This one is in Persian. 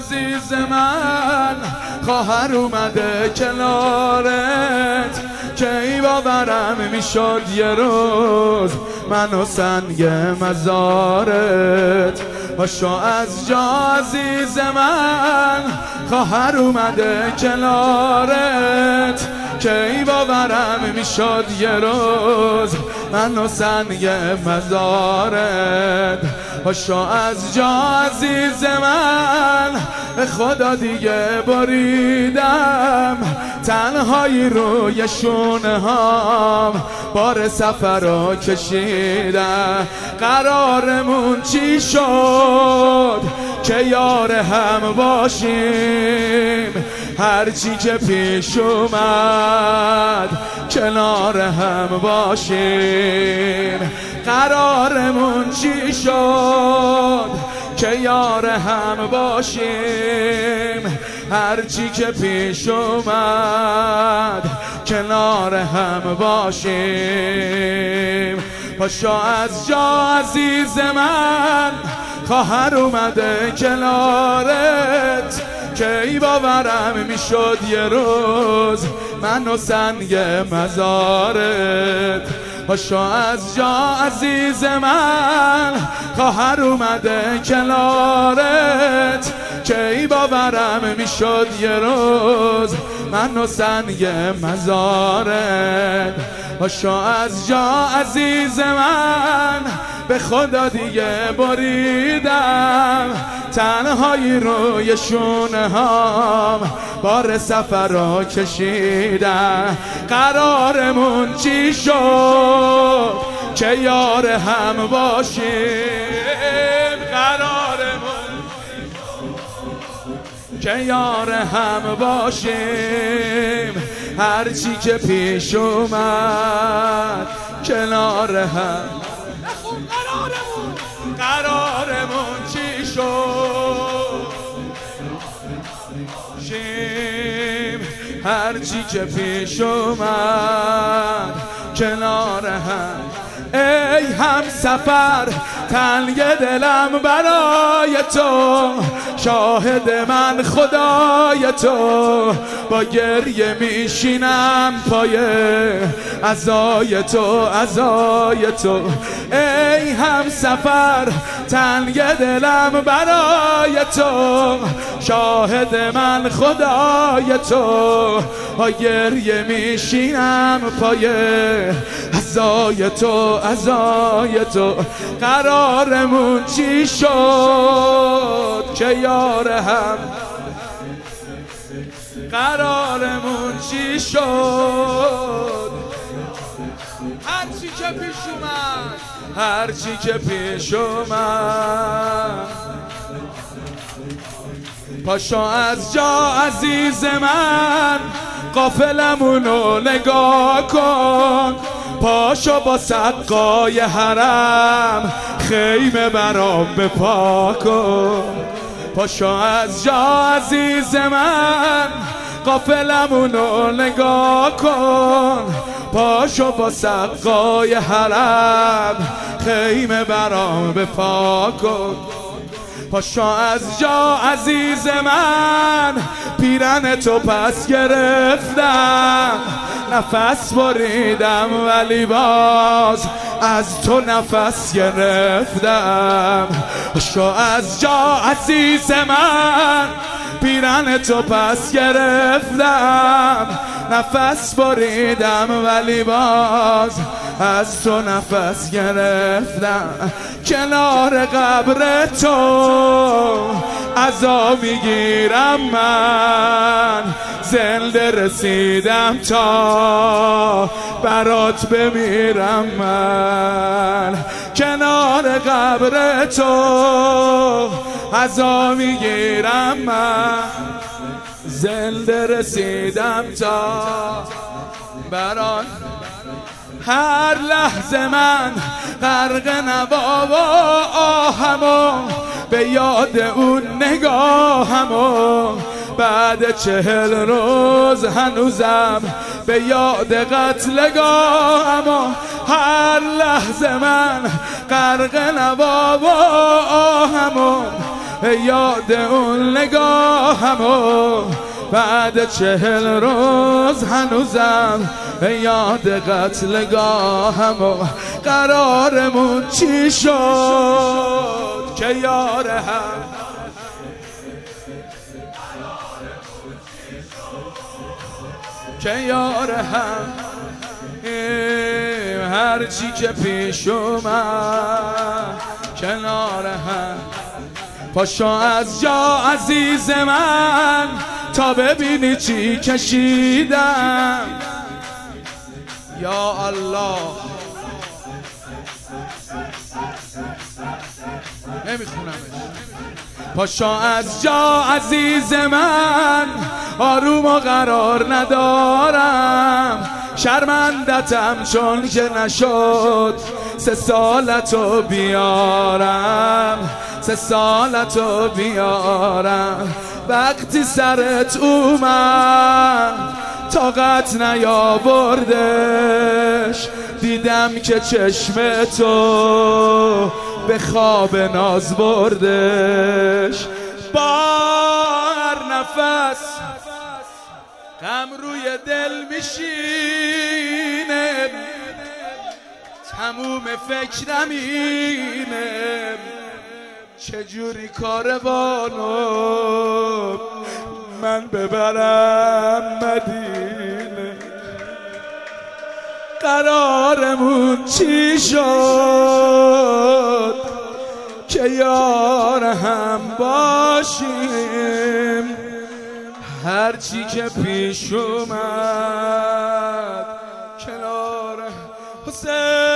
عزیز من خواهر اومده کنارت، کی باورم میشد یه روز منو سنگ مزارت. پاشو از جا عزیز من خواهر اومده کنارت، کی باورم میشد یه روز منو سنگ مزارت. پاشو از جا عزیز من به خدا دیگه بریدم تنهایی روی شونه هام، بار سفر رو کشیدم. قرارمون چی شد که یار هم باشیم، هرچی که پیش اومد کنار هم باشیم. قرارمون چی شد که یار هم باشیم، هرچی که پیش اومد کنار هم باشیم. پاشو از جا عزیز من خواهر اومده کنارت، کی باورم میشد یه روز منو سنگ مزارت. پاشو از جا عزیز من خواهر اومده کنارت، کی باورم میشد یه روز منو سنگ مزارت. پاشو از جا عزیز من به خدا دیگه بریدم تنهایی روی شونه هام، بار سفر رو کشیدم. قرارمون چی شد که یار هم باشیم، قرارمون که یار هم باشیم، هرچی که پیش اومد کنار هم. قرارمون چی شد شیم، هرچی که پیش اومد کنار هم. ای هم سفر تنگ دلم برای تو، شاهد من خدای تو، با گریه میشینم پای عزای تو عزای تو. ای هم سفر تنگ دلم برای تو، شاهد من خدای تو، با گریه میشینم پای عزای تو عزای تو. قرارمون چی شد که یار هم، قرارمون چی شد هرچی که پیش اومد، هرچی که پیش اومد. پاشو از جا عزیز من غافلمونو نگاه کن، پاشو با سقای حرم خیمه برام بپا کن. پاشو از جا عزیز من غافلمونو نگاه کن، پاشو با سقای حرم خیمه برام بپا کن. پاشو از جا عزیز من پیرن تو پس گرفتم، نفس بریدم ولی باز از تو نفس گرفتم. پاشو از جا عزیز من پیرن تو پس گرفتم، نفس بریدم ولی باز از تو نفس گرفتم. کنار قبر تو عزا میگیرم من، زنده رسیدم تا برات بمیرم من. کنار قبر تو عزا میگیرم من، زنده رسیدم تا برات. هر لحظه من غرق نوا و آهمو، به یاد اون نگاهمو، بعد 40 روز هنوزم به یاد قتلگاهمو. هر لحظه من غرق نوا و آهمو، یاد اون نگاهمو بعد 40 روز هنوزم یاد قتلگاهمو قرارمون چی شد که یار هم که یار هم هرچی که پیش اومد کنار هم پاشو از جا عزیز من تا ببینی چی کشیدم یا الله نمیخونمش پاشو از جا عزیز من آروم و قرار ندارم شرمندتم چون که نشد 3 سالتو بیارم 3 سالتو بیارم وقتی سرت اومد طاقت نیاوردش دیدم که چشم تو به خواب ناز بردش با هر نفس غم روی دل میشینه تموم فکرم اینه چجوری کاروانو من ببرم مدینه قرارمون چی شد که یار هم باشیم هرچی که پیش اومد کنار حسین